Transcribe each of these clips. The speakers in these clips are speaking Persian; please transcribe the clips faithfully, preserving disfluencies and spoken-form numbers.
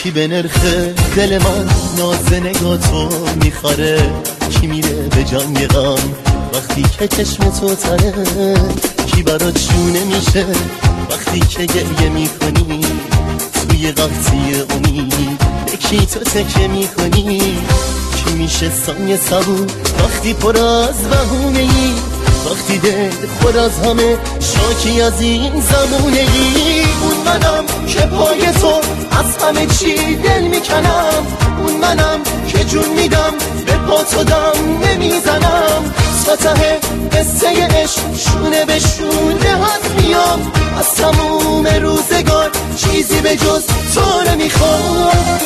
کی به نرخ دل من ناز نگاه تو میخوره، کی میره به جنگ غم وقتی که چشم تو تره، کی برات شونه میشه وقتی که گریه میکنی توی وقتی امید به کی تو تکه میکنی، کی میشه ثانیه صبور وقتی پر از بهونه ای، وقتی دل خود از همه شاکی از این زمونه ای. اون منم که پای تو از همه چی دل میکنم، اون منم که جون میدم به پا تو دم نمیزنم، تا ته قصه عشق شونه به شونه هست میام، از تموم روزگار چیزی به جز تو نمیخوام.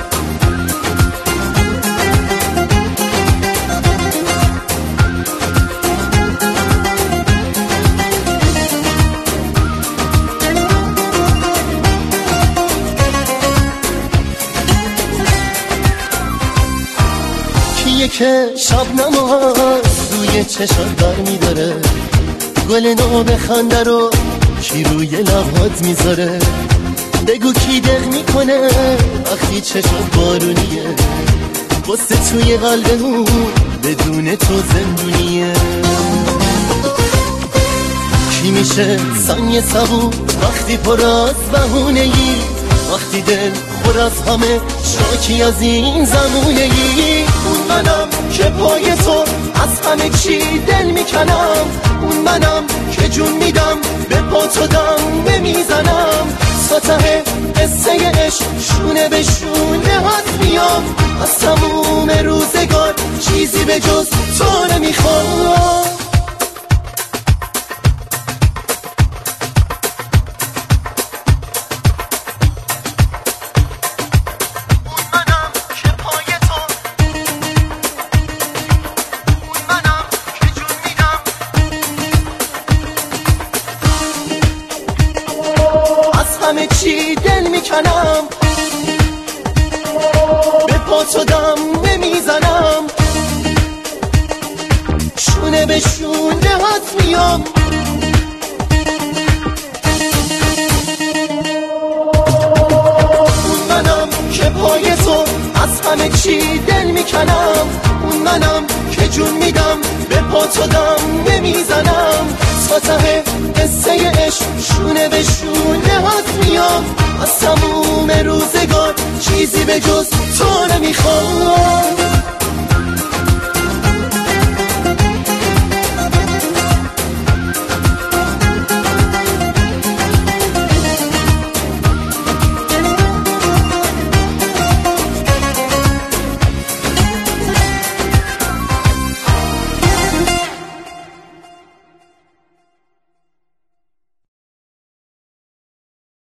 که شبنم هست روی چشم بر میداره، گل نو بخنده رو کی روی لبات میذاره، بگو کی دق میکنه وقتی چشم بارونیه، قصه توی قلبمون بدون تو زندونیه، کی میشه ثانیه صبور وقتی پر از بهونه ای، وقتی دل خود از همه شاکی از این زمونه ای. اون منم که پای تو از همه چی دل میکنم، اون منم که جون میدم به پا تو دم نمیزنم، تا ته قصه عشق شونه به شونه هست میام، از تموم روزگار چیزی به جز تو نمیخوام. همه چی دل میکنم به پا تو دم نمیزنم، شونه به شونه هست میام، اون منم که پای تو از همه چی دل میکنم، اون منم که جون میدم به پا تو دم نمیزنم، تا ته قصه عشق شونه به شونه هست میام، از تموم روزگار چیزی به جز تو نمیخوام.